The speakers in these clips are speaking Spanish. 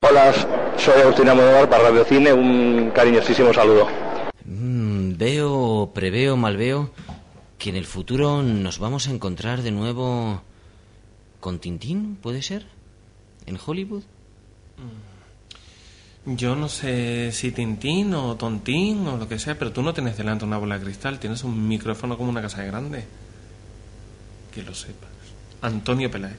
Hola, soy Agustín Almodóvar para Radio Cine, un cariñosísimo saludo. Preveo, malveo que en el futuro nos vamos a encontrar de nuevo con Tintín, ¿puede ser? ¿En Hollywood? Yo no sé si Tintín o Tontín o lo que sea, pero tú no tienes delante una bola de cristal, tienes un micrófono como una casa grande. Que lo sepas. Antonio Peláez.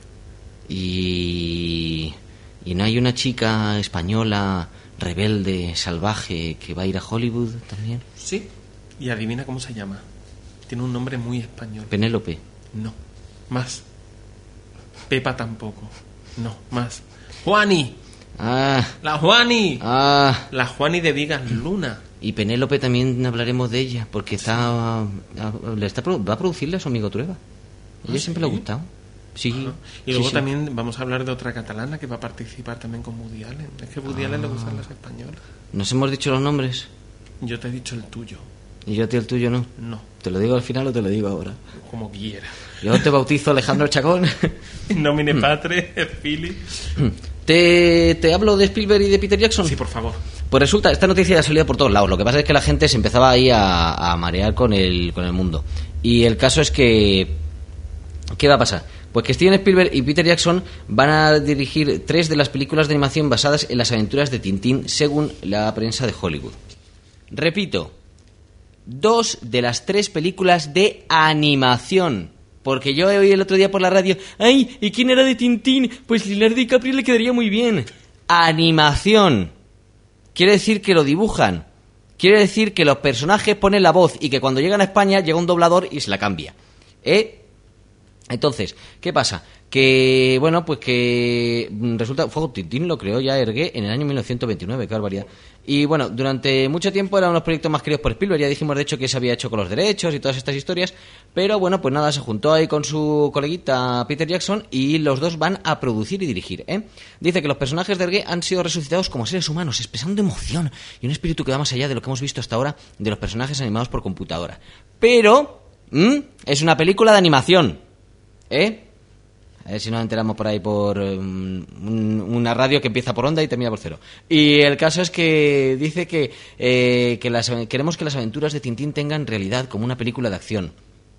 ¿Y no hay una chica española rebelde, salvaje, que va a ir a Hollywood también? Sí, y adivina cómo se llama. Tiene un nombre muy español. Penélope. No, más. Pepa tampoco. No, más. Juani. La Juani. La Juani de Vigas Luna. Y Penélope también hablaremos de ella, porque va a producirle a su amigo Trueba. Ella siempre le ha gustado. Sí. Ajá. Y luego también vamos a hablar de otra catalana que va a participar también con Woody Allen. Es que Woody Allen le gustan las españolas. ¿Nos hemos dicho los nombres? Yo te he dicho el tuyo. ¿Y yo a ti el tuyo no? No. ¿Te lo digo al final o te lo digo ahora? Como quieras. Yo te bautizo Alejandro Chacón. Nomine Patre, Philly. ¿Te hablo de Spielberg y de Peter Jackson? Sí, por favor. Pues resulta, esta noticia ha salido por todos lados. Lo que pasa es que la gente se empezaba ahí a marear con el mundo. Y el caso es que... ¿qué va a pasar? Pues que Steven Spielberg y Peter Jackson van a dirigir 3 de las películas de animación basadas en las aventuras de Tintín, según la prensa de Hollywood. Repito, 2 de las 3 películas de animación. Porque yo oí el otro día por la radio, ¡ay! ¿Y quién era de Tintín? Pues Leonardo DiCaprio le quedaría muy bien. Animación. Quiere decir que lo dibujan. Quiere decir que los personajes ponen la voz y que cuando llegan a España llega un doblador y se la cambia. Entonces, ¿qué pasa? Que, bueno, pues que resulta... Tintín lo creó ya Hergé en el año 1929, qué barbaridad. Y bueno, durante mucho tiempo eran unos proyectos más queridos por Spielberg. Ya dijimos, de hecho, que se había hecho con los derechos y todas estas historias. Pero bueno, pues nada, se juntó ahí con su coleguita Peter Jackson y los dos van a producir y dirigir, Dice que los personajes de Hergé han sido resucitados como seres humanos, expresando emoción y un espíritu que va más allá de lo que hemos visto hasta ahora de los personajes animados por computadora. Pero, es una película de animación. A ver si nos enteramos por ahí por una radio que empieza por onda y termina por 0. Y el caso es que dice que queremos que las aventuras de Tintín tengan realidad como una película de acción.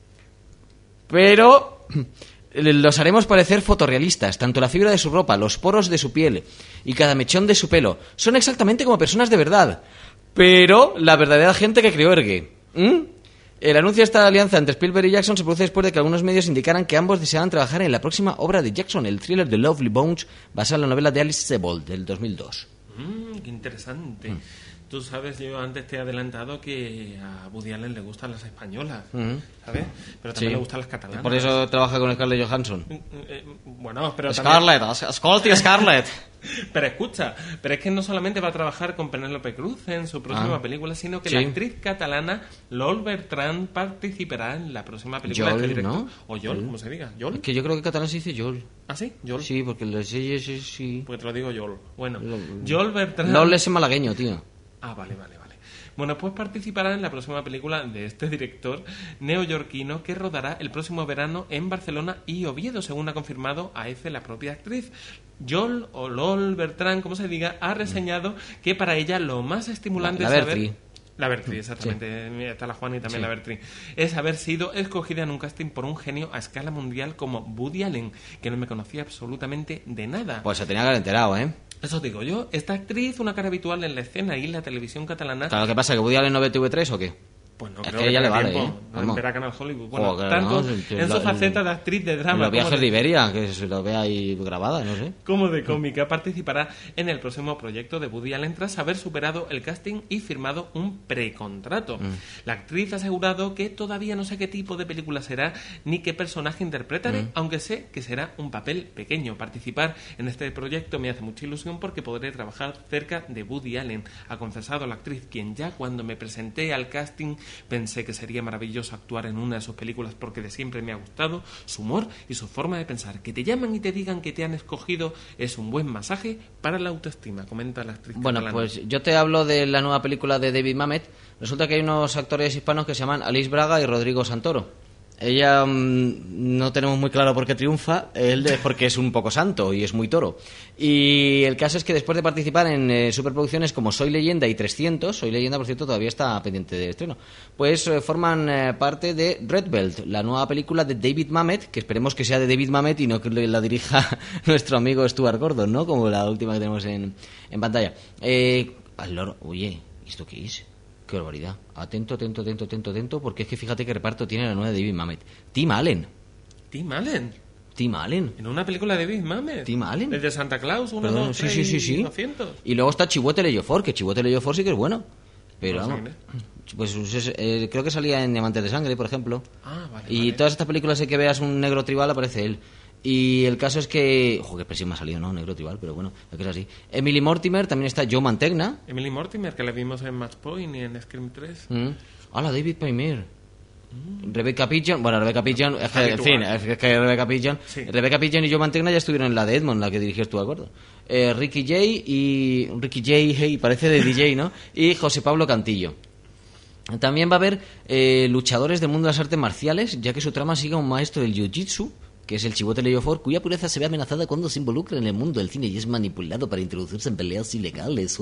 Pero los haremos parecer fotorrealistas. Tanto la fibra de su ropa, los poros de su piel y cada mechón de su pelo son exactamente como personas de verdad. Pero la verdadera gente que creó Hergé. El anuncio de esta alianza entre Spielberg y Jackson se produce después de que algunos medios indicaran que ambos deseaban trabajar en la próxima obra de Jackson, el thriller The Lovely Bones, basada en la novela de Alice Sebold del 2002. Qué interesante. Tú sabes, yo antes te he adelantado que a Woody Allen le gustan las españolas, ¿sabes? Pero también le gustan las catalanas. Por eso trabaja con Scarlett Johansson. Bueno, pero Scarlett, escolti Scarlett. Pero escucha, pero es que no solamente va a trabajar con Penélope Cruz en su próxima película, sino que la actriz catalana Lol Bertran participará en la próxima película de este director. ¿No? O Yol, como se diga. ¿Yol? Es que yo creo que en catalán se dice Yol. ¿Ah, sí? ¿Yol? Sí, porque sí. Porque te lo digo Yol. Bueno, Yol Bertran... Lol es malagueño, tío. Ah, vale. Bueno, pues participará en la próxima película de este director neoyorquino que rodará el próximo verano en Barcelona y Oviedo, según ha confirmado a EFE la propia actriz. Yol o Lol Bertrand, como se diga, ha reseñado que para ella lo más estimulante es saber... La Bertri, exactamente. Sí. Está la Juana y también la Bertri. Es haber sido escogida en un casting por un genio a escala mundial como Woody Allen, que no me conocía absolutamente de nada. Pues se tenía que haber enterado, Eso digo yo. Esta actriz, una cara habitual en la escena y en la televisión catalana... Claro, ¿qué pasa? ¿Que Woody Allen no ve TV3 o qué? Pues no, es creo que ella le vale, tiempo, verá Canal Hollywood. Bueno, joder, tanto en su faceta de actriz de drama... Los viajes de Iberia, que se lo ve ahí grabada, no sé. Como de cómica, participará en el próximo proyecto de Woody Allen tras haber superado el casting y firmado un precontrato. La actriz ha asegurado que todavía no sé qué tipo de película será ni qué personaje interpretaré, aunque sé que será un papel pequeño. Participar en este proyecto me hace mucha ilusión porque podré trabajar cerca de Woody Allen, ha confesado la actriz, quien ya cuando me presenté al casting pensé que sería maravilloso actuar en una de sus películas porque de siempre me ha gustado su humor y su forma de pensar. Que te llaman y te digan que te han escogido es un buen masaje para la autoestima, comenta la actriz Bueno, catalana. Pues yo te hablo de la nueva película de David Mamet. Resulta que hay unos actores hispanos que se llaman Alice Braga y Rodrigo Santoro. Ella no tenemos muy claro por qué triunfa, él es porque es un poco santo y es muy toro. Y el caso es que después de participar en superproducciones como Soy Leyenda y 300, Soy Leyenda, por cierto, todavía está pendiente de estreno, pues forman parte de Red Belt, la nueva película de David Mamet, que esperemos que sea de David Mamet y no que la dirija nuestro amigo Stuart Gordon, ¿no? Como la última que tenemos en pantalla. Oye, ¿esto qué es? Qué barbaridad. Atento, porque es que fíjate qué reparto tiene la nueva de David Mamet. Tim Allen. Tim Allen. En una película de David Mamet. Tim Allen. Desde Santa Claus, 1, Perdón, 2, 3 sí. y 200. Y luego está Chiwetel Ejiofor, que Chiwetel Ejiofor sí que es bueno. Pero vamos, pues creo que salía en Diamantes de Sangre, por ejemplo. Vale. Todas estas películas que veas un negro tribal aparece él. Y el caso es que... Ojo, qué pésima ha salido, ¿no? Negro tribal, pero bueno, es que es así. Emily Mortimer, también está Joe Mantegna. Emily Mortimer, que la vimos en Match Point y en Scream 3. Hola, David Paymer. Rebecca Pigeon, Rebecca Pigeon, es que Rebecca Pigeon, sí. Rebecca Pigeon y Joe Mantegna ya estuvieron en la de Edmond, la que dirigías tú, ¿de acuerdo? Ricky Jay, parece de DJ, ¿no? Y José Pablo Cantillo. También va a haber luchadores del mundo de las artes marciales, ya que su trama sigue a un maestro del jiu-jitsu, que es el Chiwetel Ejiofor, cuya pureza se ve amenazada cuando se involucra en el mundo del cine y es manipulado para introducirse en peleas ilegales.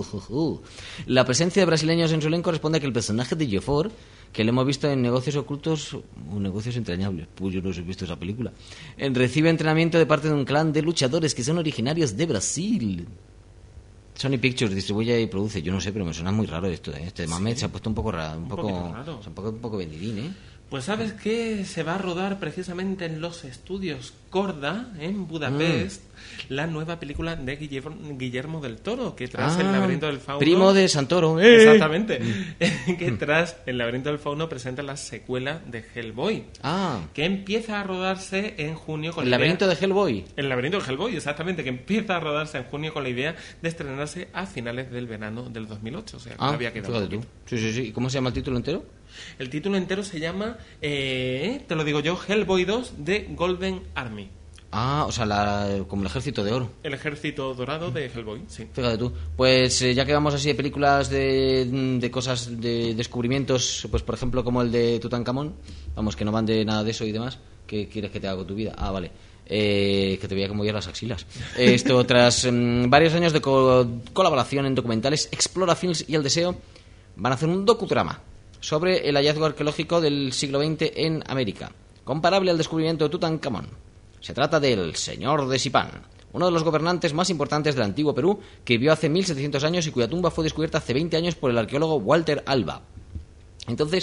La presencia de brasileños en su elenco responde a que el personaje de Ejiofor, que lo hemos visto en Negocios Ocultos o Negocios Entrañables, pues yo no he visto esa película, recibe entrenamiento de parte de un clan de luchadores que son originarios de Brasil. Sony Pictures distribuye y produce, yo no sé, pero me suena muy raro esto, ¿eh? Este Mamet se ha puesto un poco raro, un poco vendidín, ¿eh? Pues sabes que se va a rodar precisamente en los estudios Korda, en Budapest, la nueva película de Guillermo del Toro, que tras El laberinto del fauno... Primo de Santoro. Exactamente. Que tras El laberinto del fauno presenta la secuela de Hellboy. Que empieza a rodarse en junio con ¿El laberinto de Hellboy? El laberinto de Hellboy, exactamente, que empieza a rodarse en junio con la idea de estrenarse a finales del verano del 2008. O sea, que había quedado tú. Sí. ¿Y cómo se llama el título entero? El título entero se llama, te lo digo yo, Hellboy 2 de Golden Army. O sea, como el Ejército de Oro. El Ejército Dorado de Hellboy, sí. Fíjate tú. Pues ya que vamos así de películas de cosas, de descubrimientos, pues por ejemplo como el de Tutankamón, vamos, que no van de nada de eso y demás, ¿qué quieres que te haga con tu vida? Vale. Que te voy a conmover las axilas. Esto, tras varios años de colaboración en documentales, Explora Films y El Deseo van a hacer un docudrama sobre el hallazgo arqueológico del siglo XX en América, comparable al descubrimiento de Tutankamón. Se trata del Señor de Sipán, uno de los gobernantes más importantes del antiguo Perú, que vivió hace 1700 años y cuya tumba fue descubierta hace 20 años por el arqueólogo Walter Alba. Entonces,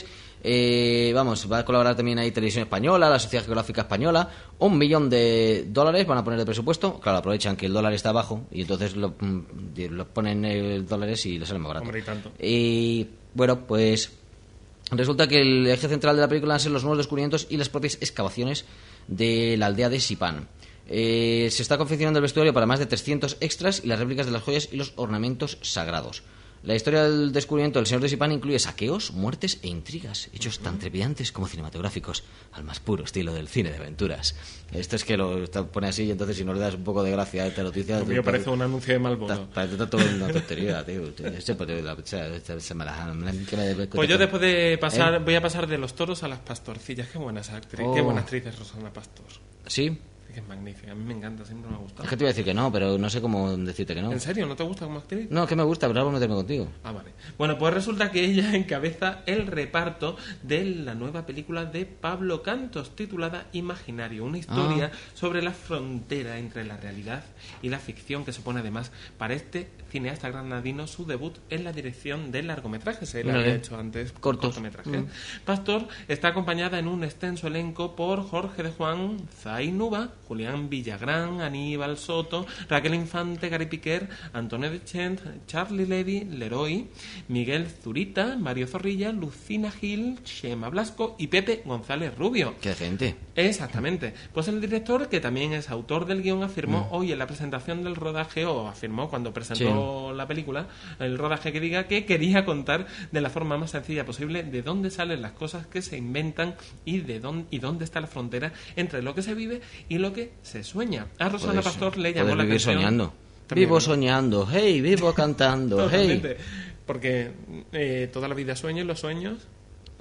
va a colaborar también ahí Televisión Española, la Sociedad Geográfica Española, $1 millón van a poner de presupuesto. Claro, aprovechan que el dólar está bajo y entonces lo ponen en dólares y les sale más barato. Hombre, y tanto. Y bueno, pues resulta que el eje central de la película van a ser los nuevos descubrimientos y las propias excavaciones de la aldea de Sipán. Se está confeccionando el vestuario para más de 300 extras y las réplicas de las joyas y los ornamentos sagrados. La historia del descubrimiento del Señor de Sipán incluye saqueos, muertes e intrigas, hechos tan trepidantes como cinematográficos, al más puro estilo del cine de aventuras. Esto es que lo pone así y entonces si no le das un poco de gracia a esta noticia... Me parece un anuncio de Malboro. Parece todo una tontería, tío. Pues yo después de pasar, voy a pasar de los toros a las pastorcillas. Qué buena actriz es Rosana Pastor. ¿Sí? Que es magnífica, a mí me encanta, siempre me ha gustado. Es que te iba a decir que no, pero no sé cómo decirte que no. ¿En serio? ¿No te gusta como actriz? No, es que me gusta, pero ahora voy a meterme contigo. Vale. Bueno, pues resulta que ella encabeza el reparto de la nueva película de Pablo Cantos, titulada Imaginario, una historia sobre la frontera entre la realidad y la ficción, que supone además para este cineasta granadino su debut en la dirección del largometraje. Se le había hecho antes cortometraje. Pastor está acompañada en un extenso elenco por Jorge de Juan, Zainuba, Julián Villagrán, Aníbal Soto, Raquel Infante, Gary Piquer, Antonio Deschent, Charlie Levy, Leroy, Miguel Zurita, Mario Zorrilla, Lucina Gil, Xema Blasco y Pepe González Rubio. ¡Qué gente! Exactamente. Pues el director, que también es autor del guión, afirmó hoy en la presentación del rodaje, o afirmó cuando presentó la película, el rodaje, que diga que quería contar de la forma más sencilla posible de dónde salen las cosas que se inventan y dónde está la frontera entre lo que se vive y lo que se sueña. A Rosana Pastor le llamó la atención. Soñando. Vivo soñando, hey, vivo cantando, hey. Porque toda la vida sueño y los sueños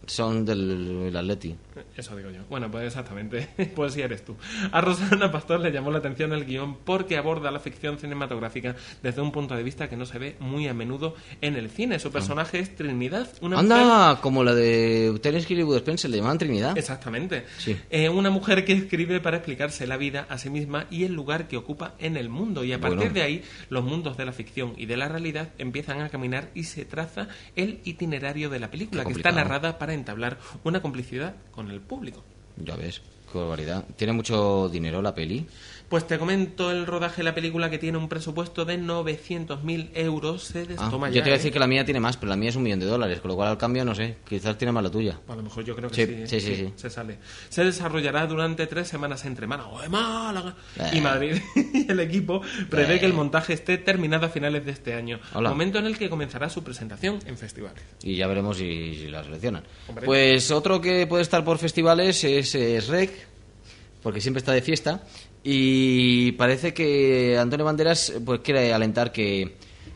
Son del Atleti. Eso digo yo. Bueno, pues exactamente. Pues sí eres tú. A Rosana Pastor le llamó la atención el guión porque aborda la ficción cinematográfica desde un punto de vista que no se ve muy a menudo en el cine. Su personaje es Trinidad, una Anda, mujer... como la de Terence Hill y Bud Spencer, le llaman Trinidad. Exactamente. Sí. Una mujer que escribe para explicarse la vida a sí misma y el lugar que ocupa en el mundo. Y a partir de ahí, los mundos de la ficción y de la realidad empiezan a caminar y se traza el itinerario de la película, que está narrada para entablar una complicidad con el público. Ya ves, qué barbaridad. ¿Tiene mucho dinero la peli? Pues te comento el rodaje de la película, que tiene un presupuesto de 900.000 euros. Se destoma Yo ya. te iba a decir que la mía tiene más, pero la mía es $1 millón, con lo cual al cambio no sé, quizás tiene más la tuya. A lo mejor yo creo que sí. Se sale. Se desarrollará durante 3 semanas entre Málaga y Madrid. Y el equipo prevé que el montaje esté terminado a finales de este año. Hola. Momento en el que comenzará su presentación en festivales. Y ya veremos si la seleccionan. Hombre. Pues otro que puede estar por festivales es Rec, porque siempre está de fiesta. Y parece que Antonio Banderas pues quiere alentar que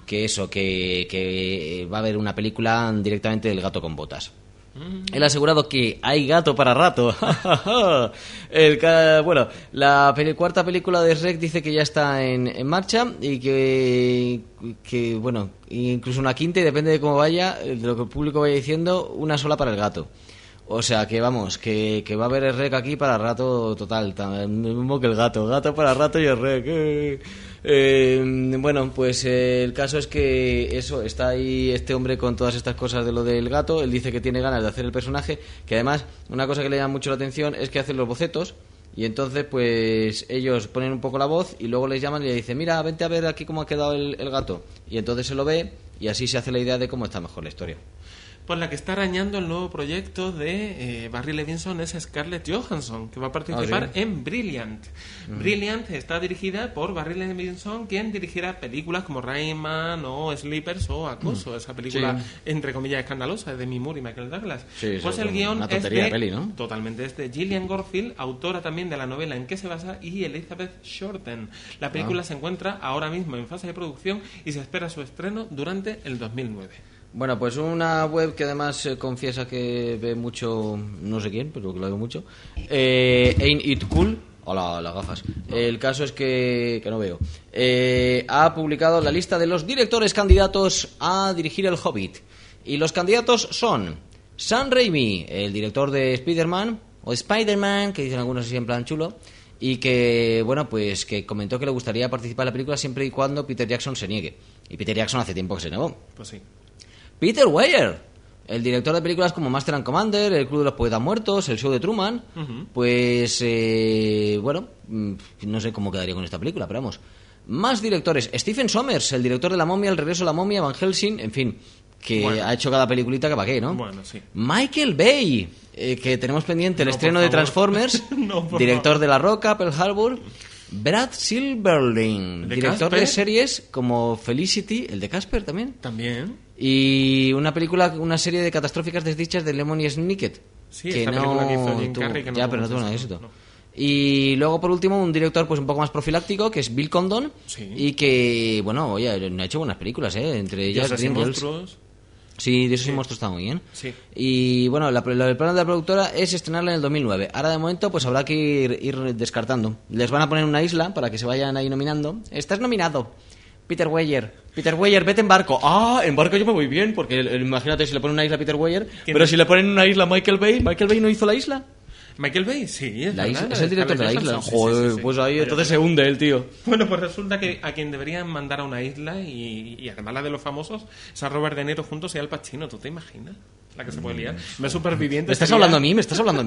va a haber una película directamente del Gato con Botas. Él ha asegurado que hay gato para rato. Bueno, la cuarta película de Rec dice que ya está en marcha y que bueno, incluso una quinta, y depende de cómo vaya, de lo que el público vaya diciendo, una sola para el gato. O sea que vamos, que va a haber el Rec aquí para rato total, mismo que el gato para rato y el Rec. Bueno, pues el caso es que eso, está ahí este hombre con todas estas cosas de lo del gato. Él dice que tiene ganas de hacer el personaje, que además una cosa que le llama mucho la atención es que hacen los bocetos. Y entonces pues ellos ponen un poco la voz y luego les llaman y le dicen, mira, vente a ver aquí cómo ha quedado el gato. Y entonces se lo ve y así se hace la idea de cómo está mejor la historia. Pues la que está arañando el nuevo proyecto de Barry Levinson es Scarlett Johansson, que va a participar en Brilliant. Brilliant está dirigida por Barry Levinson, quien dirigirá películas como Rayman o Sleepers o Acoso, esa película entre comillas escandalosa de Demi Moore y Michael Douglas. Pues el guión es de, peli, ¿no? Totalmente, es de Gillian Gorfield, autora también de la novela en que se basa, y Elizabeth Shorten. La película se encuentra ahora mismo en fase de producción y se espera su estreno durante el 2009. Bueno, pues una web que además confiesa que ve mucho, no sé quién, pero que lo ve mucho, Ain't It Cool, hola, las gafas. El caso es que no veo. Ha publicado la lista de los directores candidatos a dirigir El Hobbit. Y los candidatos son Sam Raimi, el director de Spider-Man, o Spider-Man, que dicen algunos así en plan chulo, y que, bueno, pues que comentó que le gustaría participar en la película siempre y cuando Peter Jackson se niegue. Y Peter Jackson hace tiempo que se negó. Pues sí. Peter Weir, el director de películas como Master and Commander, El Club de los Poetas Muertos, El Show de Truman, pues, bueno, no sé cómo quedaría con esta película, pero vamos. Más directores, Stephen Sommers, el director de La Momia, El Regreso de la Momia, Van Helsing, en fin, que ha hecho cada peliculita que para qué, ¿no? Bueno, sí. Michael Bay, que tenemos pendiente el estreno de Transformers, director de La Roca, Pearl Harbor. Brad Silberling, director Casper? de series como Felicity, el de Casper también. También. Y una serie de catastróficas desdichas de Lemony Snicket. Sí, esta película que hizo Jim Carrey, que no pero no tuvo nada de éxito. No. Y luego, por último, un director pues un poco más profilactico, que es Bill Condon. Sí. Y que, bueno, oye, ha hecho buenas películas, entre ellas Dioses y Dreamgirls. monstruos. Sí, de esos y monstruos está muy bien. Sí. Y bueno, el plan de la productora es estrenarla en el 2009. Ahora de momento pues habrá que ir descartando. Les van a poner una isla para que se vayan ahí nominando. Estás nominado. Peter Weir, vete en barco. Ah, en barco yo me voy bien, porque imagínate si le ponen una isla a Peter Weir, pero si le ponen una isla a Michael Bay no hizo la isla. Michael Bay, sí, es verdad, es el director de la isla. Sí, Joder, sí. pues ahí entonces se hunde el tío. Bueno, pues resulta que a quien deberían mandar a una isla, y además la de los famosos, es a Robert De Niro juntos y Al Pacino. ¿Tú te imaginas la que se puede liar? Me Superviviente. ¿Me estás hablando a mí?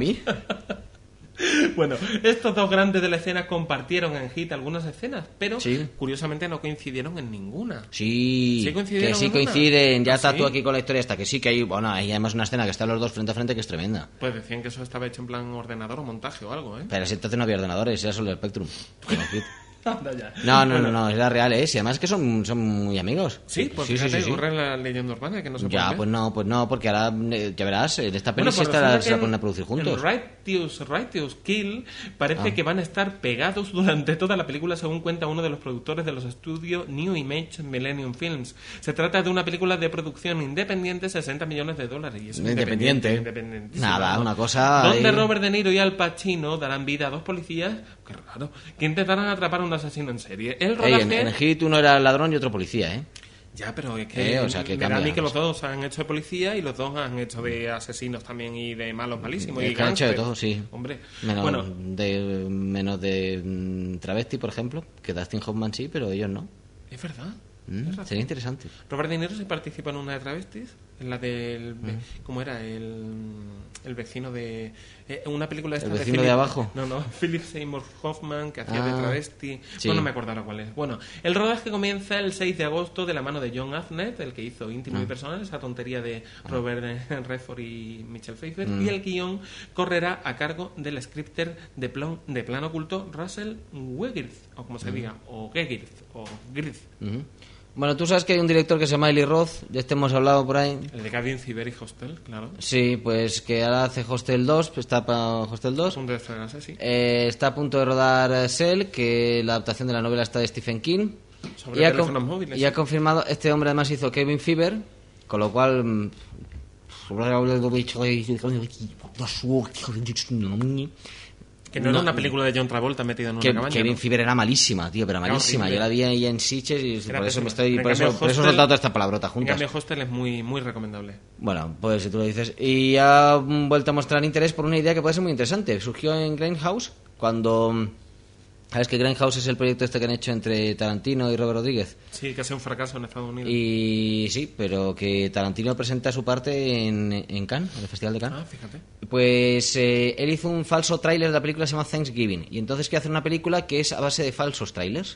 Bueno, estos dos grandes de la escena compartieron en Hit algunas escenas, pero sí, curiosamente no coincidieron en ninguna. Sí, coincidieron. Que sí coinciden. Ya estás tú aquí con la historia esta, que sí que hay, bueno, hay además una escena que están los dos frente a frente que es tremenda. Pues decían que eso estaba hecho en plan ordenador o montaje o algo, ¿eh? Pero si entonces no había ordenadores, era solo el Spectrum. Anda ya. No, es la real, ¿eh? Y además que son muy amigos. Sí, pues fíjate, ocurre en la leyenda urbana que no se puede Ya, ver. pues no, porque ahora, ya verás, en esta peli Bueno, sí pues se resulta la que ponen a producir juntos. En Righteous Kill parece que van a estar pegados durante toda la película, según cuenta uno de los productores de los estudios New Image Millennium Films. Se trata de una película de producción independiente, $60 millones. Y es Independiente. independentísima, Nada, ¿no? una cosa... Donde ahí- Robert De Niro y Al Pacino darán vida a dos policías, qué raro, que intentarán atrapar a un asesino en serie. El Ey, rodaje... en Hit uno era ladrón y otro policía, ¿eh? Ya, pero es que, O sea, que me da a mí cambia. que los dos han hecho de policía y los dos han hecho de asesinos también y de malos malísimos. Es Y que han hecho de gángsters. todo, sí. Hombre, Menos bueno, de travesti, por ejemplo, que Dustin Hoffman sí, pero ellos no. es verdad. tienes razón. Sería interesante. Robert De Niro se participa en una de travestis, en la del... ¿Cómo era? El vecino de... una película esta ¿El de vecino Philip- de abajo? No, Philip Seymour Hoffman, que hacía de Ah, travesti. sí. No me acuerdo ahora cuál es. Bueno, el rodaje comienza el 6 de agosto de la mano de John Aznett, el que hizo Íntimo y Personal, esa tontería de Robert Redford y Michelle Pfeiffer, y el guión correrá a cargo del scripter de Plan Oculto, Russell Wegirth, o como se diga, o Gegirth, o Girth. Ujú. Bueno, tú sabes que hay un director que se llama Eli Roth, de este hemos hablado por ahí. El de Guardian Cyber y Hostel, claro. Sí, pues que ahora hace Hostel 2, pues está para Hostel 2. Punto de estrenarse, sí. Está a punto de rodar Cell, que la adaptación de la novela está de Stephen King. Sobre Y teléfonos móviles. y ha confirmado, este hombre además hizo Cabin Fever, con lo cual... Que no era una película de John Travolta metida en una cabaña. Kevin ¿no? Fever era malísima, tío, pero Era malísima. horrible. Yo la vi ahí en Sitges y Era por eso pésima. me estoy... En Por eso, cambio, por eso he Hostel- soltado toda esta palabrota En juntas. cambio, Hostel es muy, muy recomendable. Bueno, pues si tú lo dices. Y ha vuelto a mostrar interés por una idea que puede ser muy interesante. Surgió en Grindhouse cuando... ¿Sabes que Grindhouse es el proyecto este que han hecho entre Tarantino y Robert Rodríguez? Sí, que ha sido un fracaso en Estados Unidos. Y sí, pero que Tarantino presenta su parte en Cannes, en el Festival de Cannes. Ah, fíjate. Pues él hizo un falso tráiler de la película que se llama Thanksgiving. Y entonces quiere hacer una película que es a base de falsos trailers.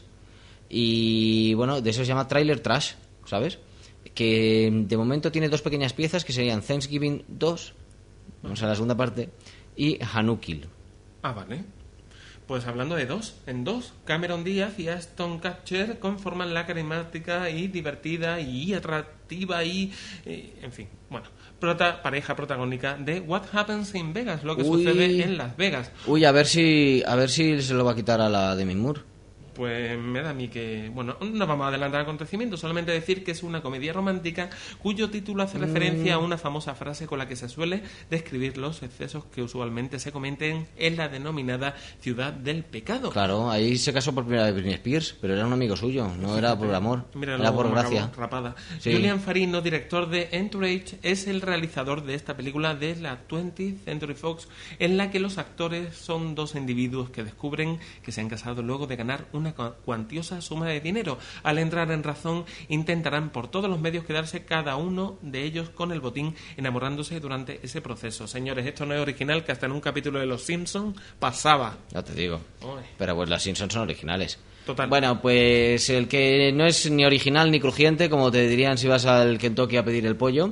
Y bueno, de eso se llama trailer trash, ¿sabes? Que de momento tiene dos pequeñas piezas que serían Thanksgiving 2, vamos a la segunda parte, y Hanukkil. Ah, vale. Pues hablando de en dos, Cameron Díaz y Ashton Kutcher conforman la carismática y divertida y atractiva y en fin, bueno, pareja protagónica de What Happens in Vegas, lo que Uy. sucede en Las Vegas. Uy, a ver si se lo va a quitar a la Demi Moore. Pues me da a mí que... Bueno, no vamos a adelantar acontecimientos, solamente decir que es una comedia romántica cuyo título hace referencia a una famosa frase con la que se suele describir los excesos que usualmente se cometen en la denominada ciudad del pecado. Claro, ahí se casó por primera vez Britney Spears, pero era un amigo suyo, no era por amor, Míralo era por cómo gracia. acabó, rapada. Sí. Julian Farino, director de Entourage, es el realizador de esta película de la 20th Century Fox, en la que los actores son dos individuos que descubren que se han casado luego de ganar una cuantiosa suma de dinero. Al entrar en razón, intentarán por todos los medios quedarse cada uno de ellos con el botín, enamorándose durante ese proceso. Señores, esto no es original, que hasta en un capítulo de Los Simpsons pasaba. Ya te digo. Uy. Pero pues las Simpsons son originales. Total. Bueno, pues el que no es ni original ni crujiente, como te dirían si vas al Kentucky a pedir el pollo,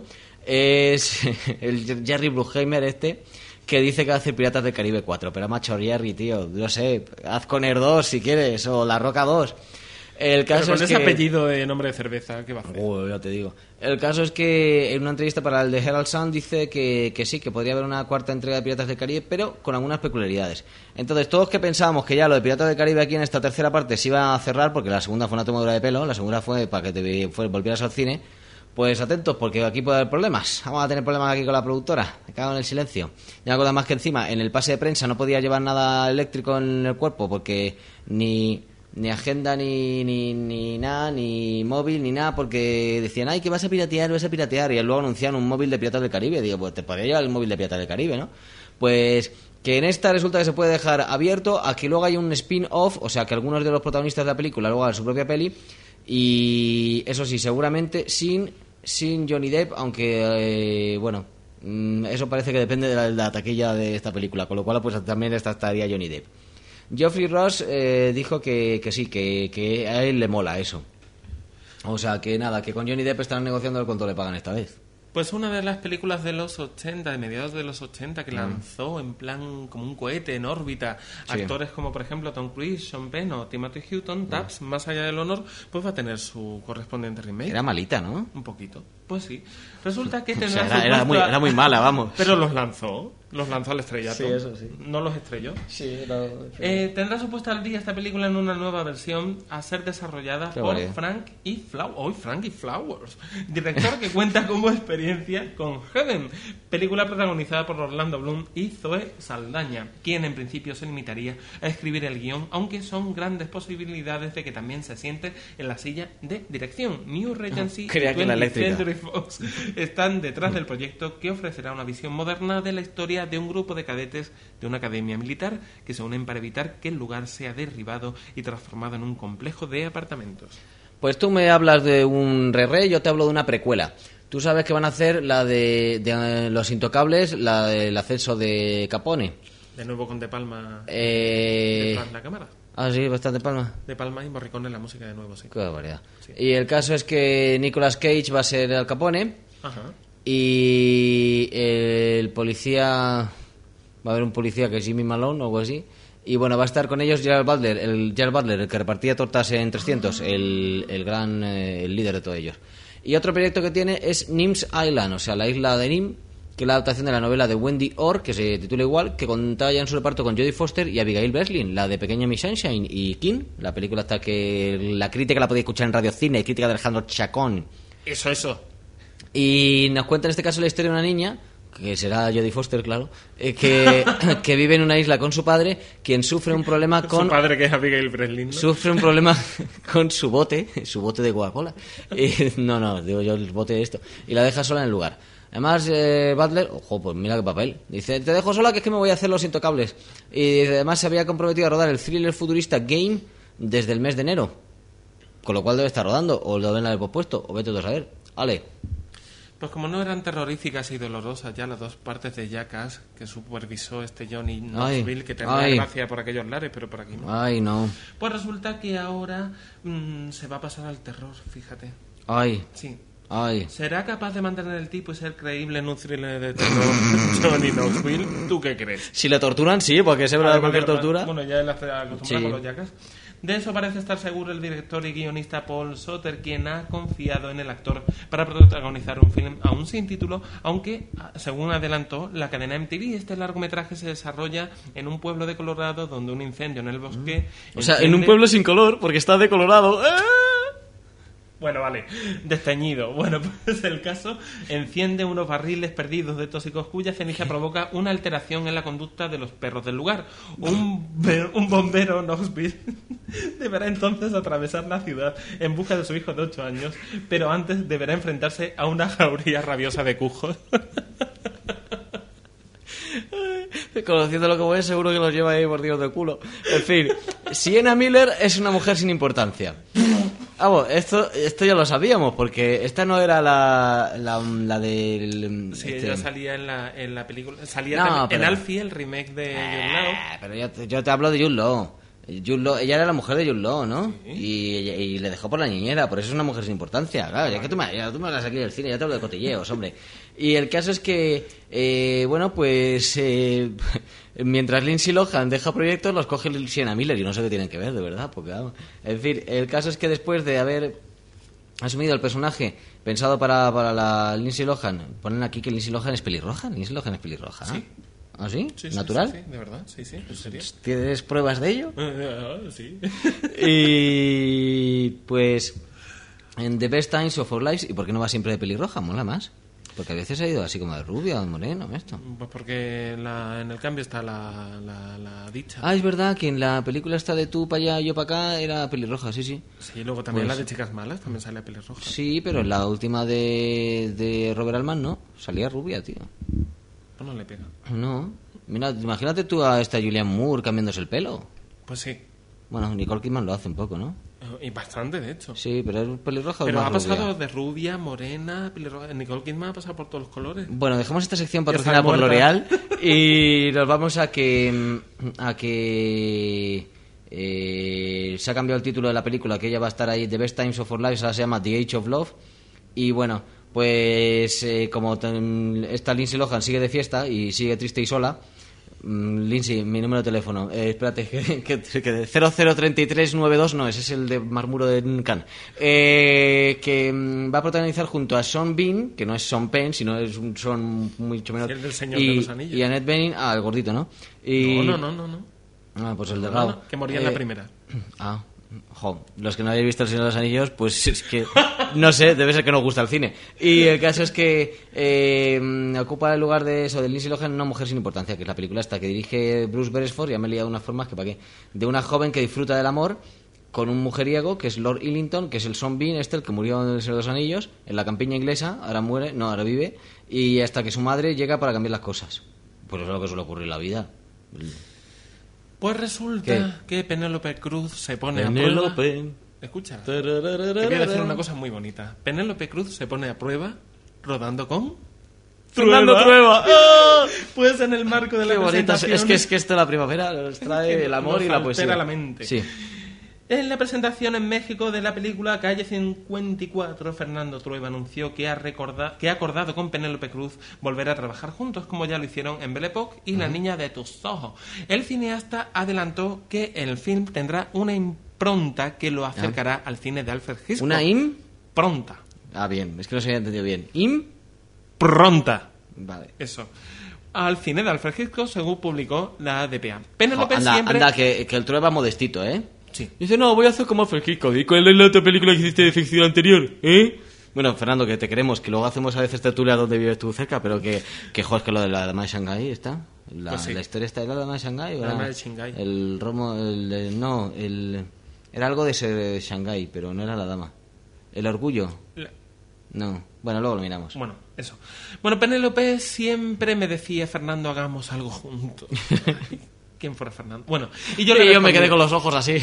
es el Jerry Bruckheimer este, que dice que va a hacer Piratas del Caribe 4. Pero macho, Jerry, tío, no sé, haz con Air 2 si quieres, o La Roca 2. El Pero caso con es ese que... apellido de nombre de cerveza, ¿qué va a hacer? Ya te digo. El caso es que en una entrevista para el The Herald Sun dice que sí, que podría haber una cuarta entrega de Piratas del Caribe, pero con algunas peculiaridades. Entonces, todos que pensábamos que ya lo de Piratas del Caribe aquí en esta tercera parte se iba a cerrar, porque la segunda fue una tomadura de pelo, la segunda fue para que volvieras al cine, pues atentos, porque aquí puede haber problemas. Vamos a tener problemas aquí con la productora. Me cago en el silencio. Y una cosa más que encima, en el pase de prensa no podía llevar nada eléctrico en el cuerpo, porque ni agenda, ni nada, ni móvil, ni nada, porque decían, ay, que vas a piratear, y luego anunciaron un móvil de Piratas del Caribe. Digo, pues te podría llevar el móvil de Piratas del Caribe, ¿no? Pues que en esta resulta que se puede dejar abierto a que luego haya un spin-off, o sea, que algunos de los protagonistas de la película luego hagan su propia peli, y eso sí, seguramente sin Johnny Depp, aunque, bueno, eso parece que depende de la taquilla de esta película, con lo cual pues también estaría Johnny Depp. Geoffrey Ross dijo que sí, que a él le mola eso. O sea, que nada, que con Johnny Depp están negociando el cuánto le pagan esta vez. Pues una de las películas de los 80, de mediados de los 80, que lanzó en plan como un cohete en órbita actores como por ejemplo Tom Cruise, Sean Penn o Timothy Hutton, Taps, Más allá del honor, pues va a tener su correspondiente remake. Era malita, ¿no? Un poquito. Pues sí. Resulta que tendrá O sea, era muy mala, vamos. Pero los lanzó al estrellato. Sí, eso sí. No los estrelló. Sí, tendrá su puesta al día esta película en una nueva versión a ser desarrollada por Frank E. Flowers, director que cuenta como experiencia con Heaven, película protagonizada por Orlando Bloom y Zoe Saldaña, quien en principio se limitaría a escribir el guión, aunque son grandes posibilidades de que también se siente en la silla de dirección. New Regency y 20th Century Fox están detrás del proyecto, que ofrecerá una visión moderna de la historia de un grupo de cadetes de una academia militar que se unen para evitar que el lugar sea derribado y transformado en un complejo de apartamentos. Pues tú me hablas de un re-re, yo te hablo de una precuela. Tú sabes que van a hacer la de Los Intocables, la del ascenso de Capone. De nuevo con De Palma detrás de la cámara. Ah, sí, bastante Palma. De Palma y Morricone en la música de nuevo, sí. Qué barbaridad. Sí. Y el caso es que Nicolas Cage va a ser Al Capone. Ajá. Y el policía... Va a haber un policía que es Jimmy Malone o algo así. Y bueno, va a estar con ellos Gerald Butler, el que repartía tortas en 300, el gran el líder de todos ellos. Y otro proyecto que tiene es Nim's Island, o sea, la isla de Nim, que es la adaptación de la novela de Wendy Orr, que se titula igual, que contaba ya en su reparto con Jodie Foster y Abigail Breslin, la de Pequeña Miss Sunshine y King, la película hasta que la crítica la podéis escuchar en Radio Cine, crítica de Alejandro Chacón. Eso. Y nos cuenta en este caso la historia de una niña, que será Jodie Foster, claro, que vive en una isla con su padre, quien sufre un problema con... Su padre, que es Abigail Breslin, ¿no? Sufre un problema con su bote de Coca-Cola. No, digo yo, el bote de esto. Y la deja sola en el lugar. Además, Butler, ojo, pues mira qué papel. Dice, te dejo sola que es que me voy a hacer Los Intocables. Y además se había comprometido a rodar el thriller futurista Game desde el mes de enero. Con lo cual debe estar rodando, o lo deben haber pospuesto, o vete tú a saber. Ale. Pues como no eran terroríficas y dolorosas ya las dos partes de Jackass que supervisó este Johnny Knoxville, que tendría gracia por aquellos lares, pero por aquí no. Ay, no. Pues resulta que ahora se va a pasar al terror, fíjate. Ay. Sí. Ay. ¿Será capaz de mantener el tipo y ser creíble en un thriller de terror Johnny Knoxville? ¿Tú qué crees? Si le torturan, sí, porque se habla de cualquier tortura. Bueno, ya él está acostumbrado Sí. con los Jackass. De eso parece estar seguro el director y guionista Paul Soter, quien ha confiado en el actor para protagonizar un film aún sin título, aunque, según adelantó la cadena MTV, este largometraje se desarrolla en un pueblo de Colorado donde un incendio en el bosque... O sea, en un pueblo sin color, porque está de Colorado. Bueno, vale, desteñido. Bueno, pues el caso enciende unos barriles perdidos de tóxicos cuya ceniza provoca una alteración en la conducta de los perros del lugar. Un bombero Knoxville deberá entonces atravesar la ciudad en busca de su hijo de 8 años, pero antes deberá enfrentarse a una jauría rabiosa de cujos. Conociendo lo que es, seguro que los lleva ahí mordidos de culo. En fin, Sienna Miller es una mujer sin importancia. Bueno, esto ya lo sabíamos, porque esta no era la del... Sí, ella salía en la película... Salía en Alfie, el remake de Jude Law. Pero yo te hablo de Jude Law. Ella era la mujer de Jude Law, ¿no? Sí. Y le dejó por la niñera, por eso es una mujer sin importancia. Claro, ya que tú me vas aquí del cine, ya te hablo de cotilleos, hombre. Y el caso es que, bueno, pues... mientras Lindsay Lohan deja proyectos, los coge Sienna Miller. Y no sé qué tienen que ver, de verdad, porque vamos. En fin, el caso es que después de haber asumido el personaje pensado para la Lindsay Lohan, ponen aquí que Lindsay Lohan es pelirroja. Lindsay Lohan es pelirroja, ¿no? Sí. ¿Ah, sí? Sí, ¿Natural? Sí, de verdad, sí, ¿en serio? ¿Tienes pruebas de ello? Sí. Y pues en The Best Times of Our Lives, ¿y por qué no va siempre de pelirroja? Mola más. Porque a veces ha ido así como de rubia o de moreno, esto. Pues porque en el cambio está la dicha. Ah, es verdad que en la película esta de tú para allá, yo para acá, era pelirroja, sí, sí. Sí, luego también Pues la de Chicas Malas también sale a pelirroja. Sí, pero en la última de Robert Altman, ¿no? Salía rubia, tío. Pues no le pega. No. Mira, imagínate tú a esta Julianne Moore cambiándose el pelo. Pues sí. Bueno, Nicole Kidman lo hace un poco, ¿no? Y bastante, de hecho. Sí, pero es pelirroja o Pero más ha pasado rubia. de rubia, morena, pelirroja. Nicole Kidman ha pasado por todos los colores. Bueno, dejamos esta sección Ya patrocinada está por muerta. L'Oreal y nos vamos a que se ha cambiado el título de la película, que ella va a estar ahí, The Best Times of Our Lives, ahora se llama The Age of Love. Y bueno, Pues como esta Lindsay Lohan sigue de fiesta y sigue triste y sola, Lindsay, mi número de teléfono, espérate, que 003392, no, ese es el de Marmuro de Cannes, que va a protagonizar junto a Sean Bean, que no es Sean Penn, sino es un Sean mucho menor, el del Señor de los Anillos. Y Annette Bening, el gordito, ¿no? No. Pues el delgado. Que moría en la primera. Los que no habéis visto El Señor de los Anillos, pues es que no sé, debe ser que no os gusta el cine. Y el caso es que ocupa el lugar de eso, de Lindsay Lohan, una mujer sin importancia, que es la película esta que dirige Bruce Beresford, ya me he liado de unas formas que para qué, de una joven que disfruta del amor con un mujeriego que es Lord Illington, que es el Sean Bean, el que murió en El Señor de los Anillos, en la campiña inglesa, ahora vive, y hasta que su madre llega para cambiar las cosas. Pues eso es lo que suele ocurrir en la vida. Pues resulta que Penélope Cruz se pone a prueba. Escucha, te voy a decir una cosa muy bonita. Penélope Cruz se pone a prueba rodando con Fernando Trueba. Pues en el marco de la presentación. Es que esto la primavera nos trae el amor y la poesía. La mente. Sí. En la presentación en México de la película Calle 54, Fernando Trueba anunció que ha acordado con Penélope Cruz volver a trabajar juntos, como ya lo hicieron en Belle Époque y La niña de tus ojos. El cineasta adelantó que el film tendrá una impronta que lo acercará al cine de Alfred Hitchcock. ¿Una impronta? Bien, es que no se había entendido bien. Pronta. Vale. Eso. Al cine de Alfred Hitchcock, según publicó la DPA. Penélope siempre... Anda, que el Trueba modestito, ¿eh? Sí. Dice, no, voy a hacer como Alfred Hitchcock. ¿Y cuál es la otra película que hiciste de ficción anterior? Bueno, Fernando, que te queremos, que luego hacemos a veces tertulia donde vives tú cerca, pero que joder, que lo de la dama de Shanghái está. La historia está de la dama de Shanghái. La dama de Shanghái. Era algo de Shanghái, pero no era la dama. El orgullo. No. Bueno, luego lo miramos. Bueno, eso. Bueno, Penélope siempre me decía, Fernando, hagamos algo juntos. ¿Quién fuera Fernando? Bueno, y yo me quedé con los ojos así.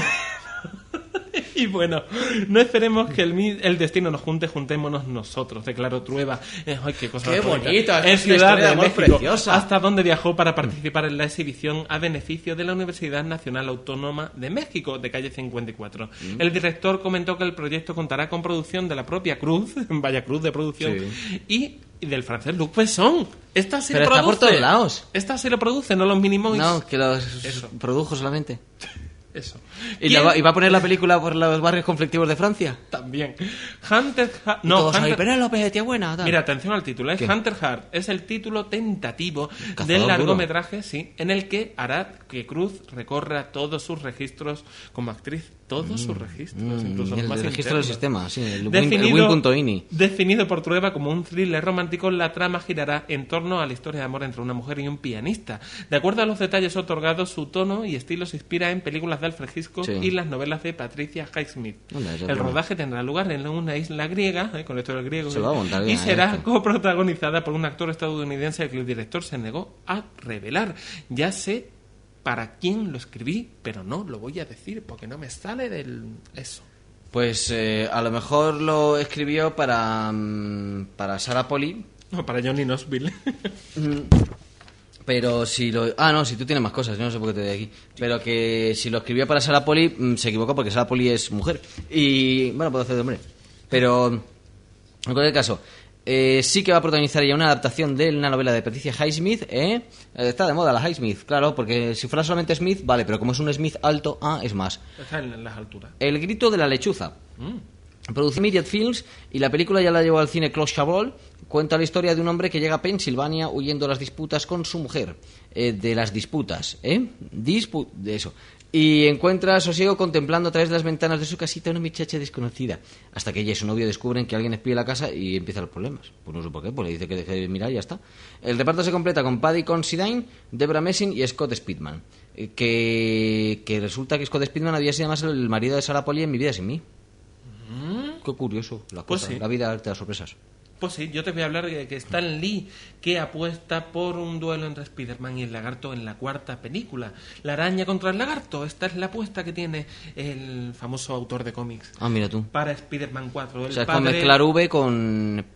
Y bueno, no esperemos que el destino nos junte, juntémonos nosotros, declaró Trueba. Ay, qué cosa. Qué bonito, en Ciudad de México, preciosa. hasta donde viajó para participar en la exhibición a beneficio de la Universidad Nacional Autónoma de México, de Calle 54. El director comentó que el proyecto contará con producción de la propia Cruz, vaya Cruz de producción, y del francés Luc Besson. Esta sí pero lo produce. Está por todos lados. Esta sí lo produce, no los Minimoys. No, que los produjo solamente. Eso. ¿Y va a poner la película por los barrios conflictivos de Francia? También. Penélope, tía buena. Tal. Mira, atención al título. Hunter Heart es el título tentativo del largometraje, sí, en el que hará que Cruz recorra todos sus registros como actriz. Todos sus registros, incluso los más el registro del sistema, sí, el win.ini. Definido por Trueba como un thriller romántico, la trama girará en torno a la historia de amor entre una mujer y un pianista. De acuerdo a los detalles otorgados, su tono y estilo se inspira en películas de Alfred Hitchcock y las novelas de Patricia Highsmith. El rodaje tendrá lugar en una isla griega, con esto del griego, y será coprotagonizada por un actor estadounidense que el director se negó a revelar. Ya sé para quién lo escribí, pero no lo voy a decir porque no me sale del eso. Pues a lo mejor lo escribió para Sarah Polley. O para Johnny Knoxville. Pero si si tú tienes más cosas, yo no sé por qué te doy aquí. Pero que si lo escribió para Sarah Polley, se equivocó porque Sarah Polley es mujer. Y bueno, puedo hacer de hombre. Pero en cualquier caso, sí que va a protagonizar ya una adaptación de una novela de Patricia Highsmith. Está de moda la Highsmith, claro, porque si fuera solamente Smith, vale, pero como es un Smith alto, es más. Está en las alturas. El grito de la lechuza. Produce Immediate Films y la película ya la llevó al cine Claude Chabrol. Cuenta la historia de un hombre que llega a Pensilvania huyendo de las disputas con su mujer. De las disputas, de eso. Y encuentra sosiego contemplando a través de las ventanas de su casita una muchacha desconocida. Hasta que ella y su novio descubren que alguien espía la casa y empiezan los problemas. Pues no sé por qué, pues le dice que deje de mirar y ya está. El reparto se completa con Paddy Considine, Deborah Messing y Scott Speedman. Que resulta que Scott Speedman había sido además el marido de Sarah Polley en Mi vida sin mí. Qué curioso la cosa, sí. La vida te da sorpresas. Pues sí, yo te voy a hablar de que Stan Lee, que apuesta por un duelo entre Spider-Man y el lagarto en la cuarta película. La araña contra el lagarto, esta es la apuesta que tiene el famoso autor de cómics. Mira tú. Para Spider-Man 4. O sea, es con mezclar V con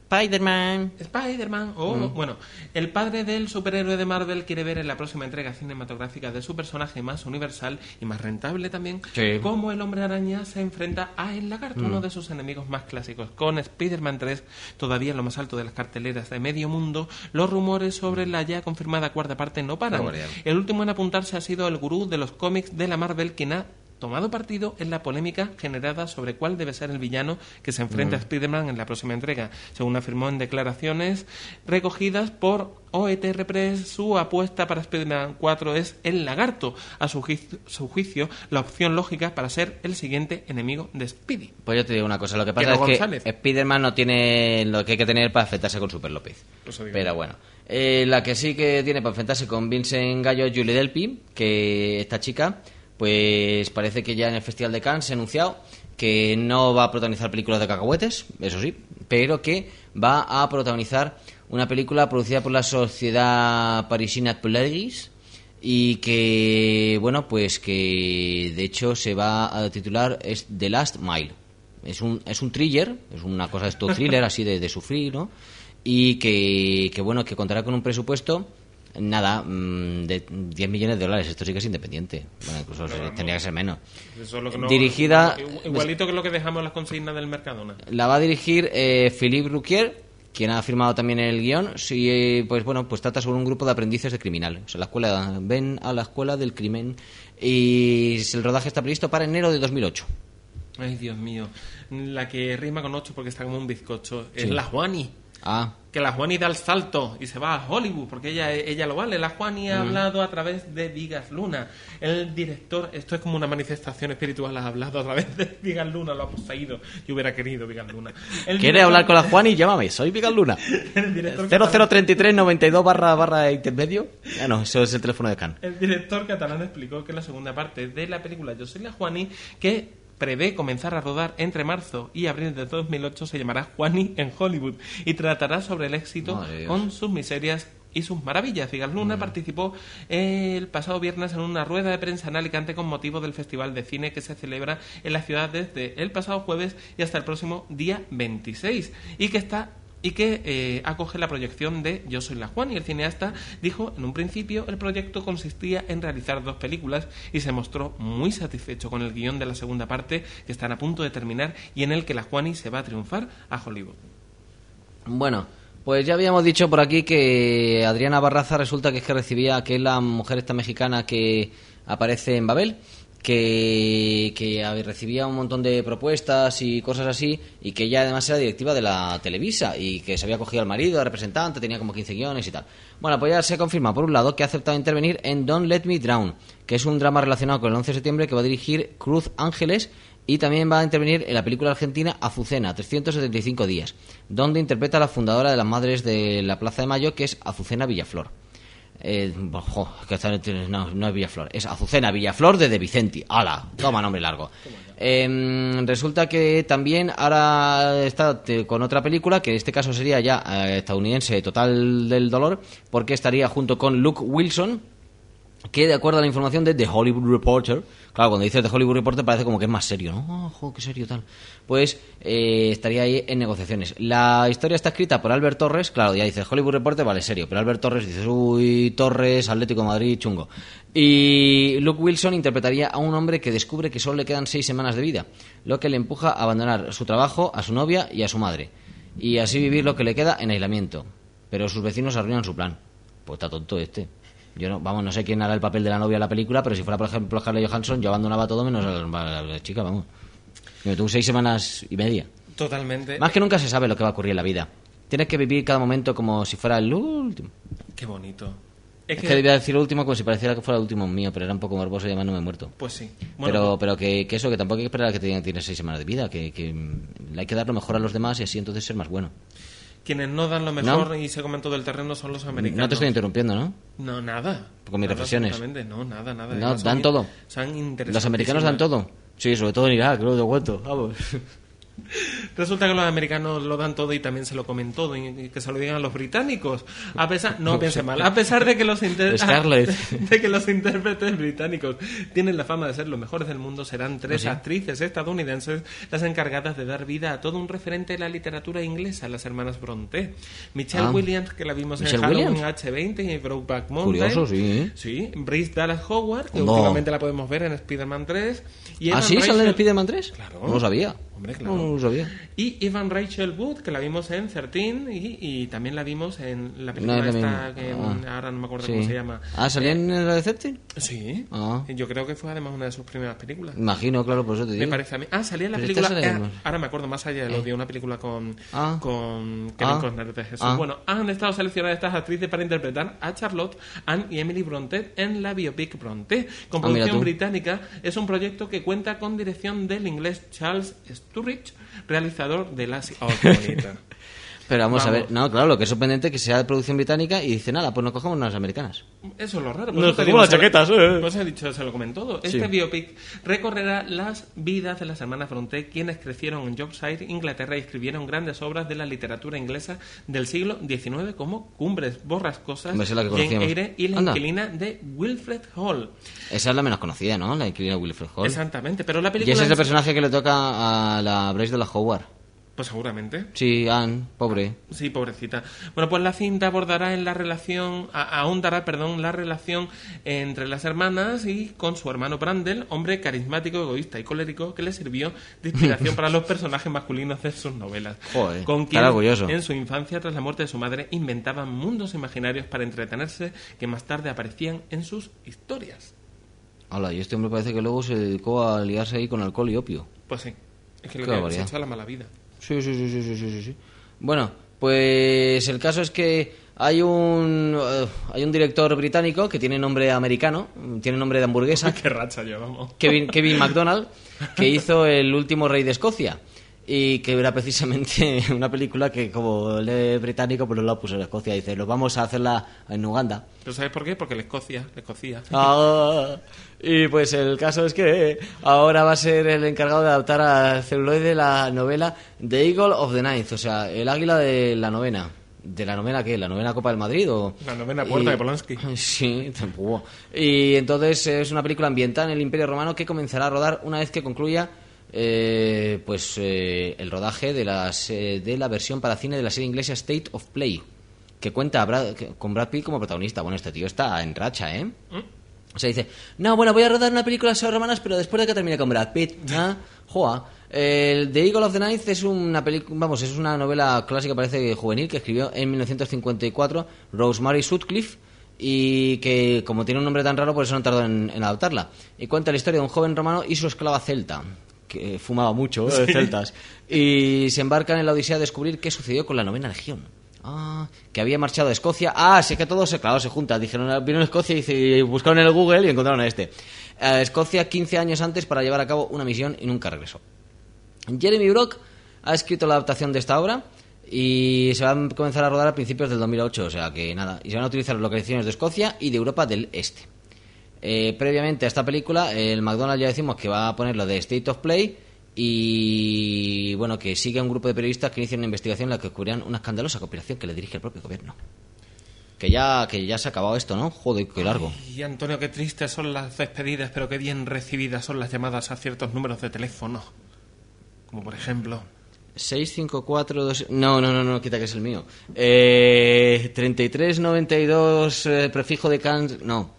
Spider-Man. Bueno, el padre del superhéroe de Marvel quiere ver en la próxima entrega cinematográfica de su personaje más universal y más rentable también, Sí. cómo el Hombre Araña se enfrenta a El Lagarto, uno de sus enemigos más clásicos. Con Spider-Man 3 todavía en lo más alto de las carteleras de medio mundo, los rumores sobre la ya confirmada cuarta parte no paran. El último en apuntarse ha sido el gurú de los cómics de la Marvel, quien ha tomado partido en la polémica generada sobre cuál debe ser el villano que se enfrenta a Spider-Man en la próxima entrega. Según afirmó en declaraciones recogidas por OETR Press, su apuesta para Spider-Man 4 es el Lagarto, a su juicio la opción lógica para ser el siguiente enemigo de Speedy. Pues yo te digo una cosa, lo que pasa no es González. que Spider-Man no tiene lo que hay que tener para enfrentarse con Super López. Pues digo. Pero bueno, la que sí que tiene para enfrentarse con Vincent Gallo es Julie Delpy, que esta chica, pues parece que ya en el Festival de Cannes se ha anunciado que no va a protagonizar películas de cacahuetes, eso sí, pero que va a protagonizar una película producida por la Sociedad Parisina Plagis y que, bueno, pues que de hecho se va a titular es The Last Mile. Es un thriller, es una cosa de esto thriller así de sufrir, ¿no? Y que bueno, que contará con un presupuesto de 10 millones de dólares. Esto sí que es independiente. Bueno, incluso tendría que ser menos. Eso es lo que no, dirigida igualito que lo que dejamos las consignas del Mercadona. La va a dirigir Philippe Rouquier, quien ha firmado también el guión. Sí, pues bueno, pues trata sobre un grupo de aprendices de criminal. O sea, ven a la escuela del crimen y el rodaje está previsto para enero de 2008. Ay, Dios mío. La que rima con 8 porque está como un bizcocho es Sí. la Juani. Que la Juani da el salto y se va a Hollywood porque ella lo vale. La Juani ha hablado a través de Vigas Luna. El director, esto es como una manifestación espiritual, ha hablado a través de Vigas Luna, lo ha poseído. Yo hubiera querido Vigas Luna. ¿Quieres hablar con la Juani? Llámame, soy Vigas Luna. 0033 92 barra intermedio. Ah, no, eso es el teléfono de Can. El director catalán explicó que la segunda parte de la película Yo soy la Juani, que prevé comenzar a rodar entre marzo y abril de 2008, se llamará Juani en Hollywood y tratará sobre el éxito con sus miserias y sus maravillas. Vigas Luna participó el pasado viernes en una rueda de prensa en Alicante con motivo del Festival de Cine que se celebra en la ciudad desde el pasado jueves y hasta el próximo día 26 y que acoge la proyección de Yo soy la Juani. El cineasta dijo en un principio el proyecto consistía en realizar 2 películas y se mostró muy satisfecho con el guión de la segunda parte que están a punto de terminar y en el que la Juani se va a triunfar a Hollywood. Bueno, pues ya habíamos dicho por aquí que Adriana Barraza resulta que es que recibía, que es la mujer esta mexicana que aparece en Babel, que recibía un montón de propuestas y cosas así, y que ella además era directiva de la Televisa y que se había cogido al marido, al representante, tenía como 15 guiones y tal. Bueno, pues ya se confirma, por un lado, que ha aceptado intervenir en Don't Let Me Drown, que es un drama relacionado con el 11 de septiembre que va a dirigir Cruz Ángeles, y también va a intervenir en la película argentina Azucena, 375 días, donde interpreta a la fundadora de las Madres de la Plaza de Mayo, que es Azucena Villaflor. No es Villaflor, es Azucena Villaflor de Vicenti. ¡Hala! Toma nombre largo. Resulta que también ahora está con otra película, que en este caso sería ya estadounidense, Total del Dolor, porque estaría junto con Luke Wilson, que de acuerdo a la información de The Hollywood Reporter, claro, cuando dices The Hollywood Reporter parece como que es más serio, ¿no? ¡Oh, qué serio tal! Pues estaría ahí en negociaciones. La historia está escrita por Albert Torres, claro, ya dices Hollywood Reporter, vale, serio, pero Albert Torres dices, uy, Torres, Atlético de Madrid, chungo. Y Luke Wilson interpretaría a un hombre que descubre que solo le quedan 6 semanas de vida, lo que le empuja a abandonar su trabajo, a su novia y a su madre, y así vivir lo que le queda en aislamiento. Pero sus vecinos arruinan su plan. Pues está tonto este. Yo no sé quién hará el papel de la novia en la película, pero si fuera, por ejemplo, Scarlett Johansson, yo abandonaba todo menos a la chica, vamos. Me tuvo 6 semanas y media. Totalmente. Más que nunca se sabe lo que va a ocurrir en la vida. Tienes que vivir cada momento como si fuera el último. Qué bonito. Es que debía decir el último como si pareciera que fuera el último mío, pero era un poco morboso y además no me he muerto. Pues sí. Bueno, pero que eso, que tampoco hay que esperar a que tienes 6 semanas de vida, que hay que dar lo mejor a los demás y así entonces ser más bueno. Quienes no dan lo mejor y se comen todo el terreno son los americanos. No te estoy interrumpiendo, ¿no? No, nada. Con mis reflexiones. No, nada. No, dan todo. Son Los americanos dan todo. Sí, sobre todo en Irak, creo, de vuelto. Vamos. Resulta que los americanos lo dan todo y también se lo comen todo, y que se lo digan a los británicos. A pesar, no piense mal, a pesar de que de que los intérpretes británicos tienen la fama de ser los mejores del mundo, serán 3 actrices estadounidenses las encargadas de dar vida a todo un referente de la literatura inglesa, las hermanas Brontë. Michelle Williams, que la vimos en Halloween H20 y Brokeback Mountain. Curioso, sí. Sí, Bryce Dallas Howard, que últimamente la podemos ver en Spider-Man 3. Y ¿Sí? ¿Sale en Spider-Man 3? Claro. No lo sabía. Hombre, claro. No lo sabía. Y Evan Rachel Wood, que la vimos en 13 y también la vimos en la película esta que ahora no me acuerdo cómo se llama. ¿Salía en la de 13? Sí. Yo creo que fue además una de sus primeras películas. Imagino, claro, por eso te digo. Me parece a mí. Salía en la película. Ahora me acuerdo, Más allá del odio, una película con Kevin Costner de Jesús. Bueno, han estado seleccionadas estas actrices para interpretar a Charlotte, Anne y Emily Brontë en la biopic Brontë. Con producción británica, es un proyecto que cuenta con dirección del inglés Charles Sturridge, realizador de la... ¡Oh, qué bonita! Pero vamos a ver, no, claro, lo que es sorprendente es que sea de producción británica y dice, nada, pues nos cogemos unas americanas. Eso es lo raro. Nos cogemos las chaquetas, Pues he dicho, se lo comen todo. Este biopic recorrerá las vidas de las hermanas Brontë, quienes crecieron en Yorkshire, Inglaterra, y escribieron grandes obras de la literatura inglesa del siglo XIX como Cumbres Borrascosas, Jane Eyre y La inquilina de Wilfred Hall. Esa es la menos conocida, ¿no? La inquilina de Wilfred Hall. Exactamente, pero la película... Y ese es el personaje que le toca a la Bryce Dallas Howard. Pues seguramente. Sí, Anne, pobre. Sí, pobrecita. Bueno, pues la cinta abordará la relación entre las hermanas y con su hermano Brandel, hombre carismático, egoísta y colérico que le sirvió de inspiración para los personajes masculinos de sus novelas. Joder, con quien orgulloso. En su infancia, tras la muerte de su madre, inventaban mundos imaginarios para entretenerse que más tarde aparecían en sus historias. Hola, y este hombre parece que luego se dedicó a liarse ahí con alcohol y opio. Pues sí, es que lo que se echa la mala vida. Sí. Bueno, pues el caso es que hay un director británico que tiene nombre americano, tiene nombre de hamburguesa. Qué racha llevamos. Kevin MacDonald, que hizo El último rey de Escocia. Y que era precisamente una película que, como él es británico, pues no la puso en Escocia. Dice, lo vamos a hacerla en Uganda. ¿Pero sabes por qué? Porque le escocia. Y pues el caso es que ahora va a ser el encargado de adaptar al celuloide la novela The Eagle of the Ninth, o sea, el águila de la novena. ¿De la novena qué? ¿La novena Copa del Madrid? La novena Puerta de Polanski. Sí, tampoco. Y entonces es una película ambientada en el Imperio Romano que comenzará a rodar una vez que concluya el rodaje de la versión para cine de la serie inglesa State of Play, que cuenta con Brad Pitt como protagonista. Bueno, este tío está en racha, ¿eh? O sea, dice, voy a rodar una película sobre romanas, pero después de que termine con Brad Pitt. Joa. The Eagle of the Ninth es una película, es una novela clásica, parece juvenil, que escribió en 1954 Rosemary Sutcliffe, y que, como tiene un nombre tan raro, por eso no tardó en adaptarla. Y cuenta la historia de un joven romano y su esclava celta, que fumaba mucho, celtas, y se embarcan en la odisea de descubrir qué sucedió con la novena legión. Que había marchado a Escocia. Sí, que todos se juntan. Dijeron, vieron a Escocia y buscaron en el Google y encontraron a Escocia 15 años antes para llevar a cabo una misión y nunca regresó. Jeremy Brock ha escrito la adaptación de esta obra y se va a comenzar a rodar a principios del 2008, o sea que nada. Y se van a utilizar localizaciones de Escocia y de Europa del Este. Previamente a esta película, el McDonald's ya decimos que va a poner lo de State of Play. Y bueno, que sigue un grupo de periodistas que inician una investigación en la que descubrirán una escandalosa conspiración que le dirige el propio gobierno. Que ya se ha acabado esto, ¿no? Joder, qué largo. Y Antonio, qué tristes son las despedidas, pero qué bien recibidas son las llamadas a ciertos números de teléfono. Como por ejemplo 654... No, quita que es el mío. 3392, prefijo de Cans... No.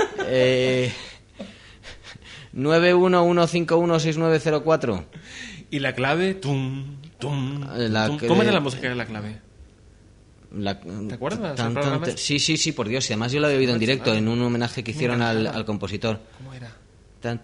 911516904. ¿Y la clave? ¿Cómo era la música de la clave? ¿Te acuerdas? Sí, por Dios. Y además yo lo había oído en directo en un homenaje que hicieron al compositor. ¿Cómo era? Tan,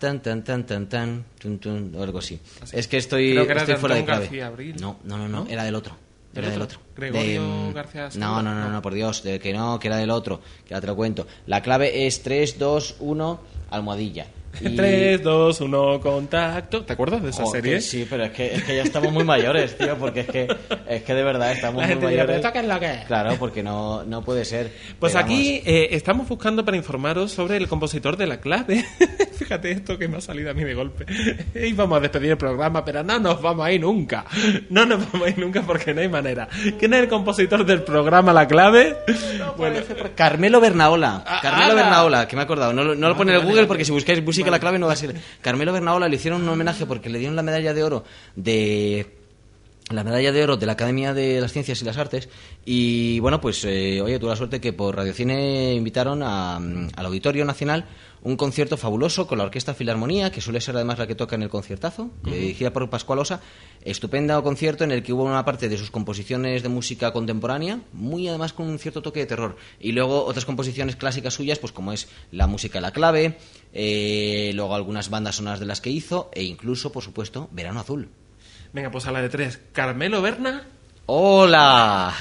o algo así. Es que estoy fuera de clave. No, era del otro. Era del otro. Gregorio García. No, por Dios, que era del otro. Que ahora te lo cuento. La clave es 321 almohadilla. 3, 2, 1, contacto. ¿Te acuerdas de esa serie? Sí, pero es que ya estamos muy mayores, tío, porque es que de verdad estamos muy mayores. ¿Esto qué es lo que es? Claro, porque no puede ser. Pues aquí estamos buscando para informaros sobre el compositor de la clave. Fíjate esto que me ha salido a mí de golpe. Y vamos a despedir el programa, pero no nos vamos a ir nunca. No nos vamos a ir nunca porque no hay manera. ¿Quién es el compositor del programa La Clave? Bueno, Carmelo Bernaola. Carmelo Bernaola, que me he acordado. No lo pone en el Google porque si buscáis música La Clave no va a ser. Carmelo Bernaola le hicieron un homenaje porque le dieron la medalla de oro de la Academia de las Ciencias y las Artes. Y bueno, pues oye, tuve la suerte que por Radiocine invitaron al Auditorio Nacional un concierto fabuloso con la Orquesta Filarmonía, que suele ser además la que toca en el conciertazo, dirigida por Pascual Osa. Estupendo concierto en el que hubo una parte de sus composiciones de música contemporánea, muy además con un cierto toque de terror, y luego otras composiciones clásicas suyas, pues como es la música de La Clave, luego algunas bandas sonoras de las que hizo, e incluso, por supuesto, Verano Azul. Venga, pues a la de 3. Carmelo Berna. ¡Hola!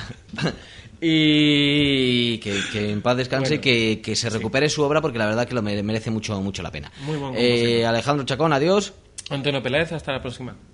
Y que en paz descanse, bueno, que se recupere su obra, porque la verdad que lo merece mucho la pena. Muy buen Alejandro Chacón, adiós. Antonio Peláez, hasta la próxima.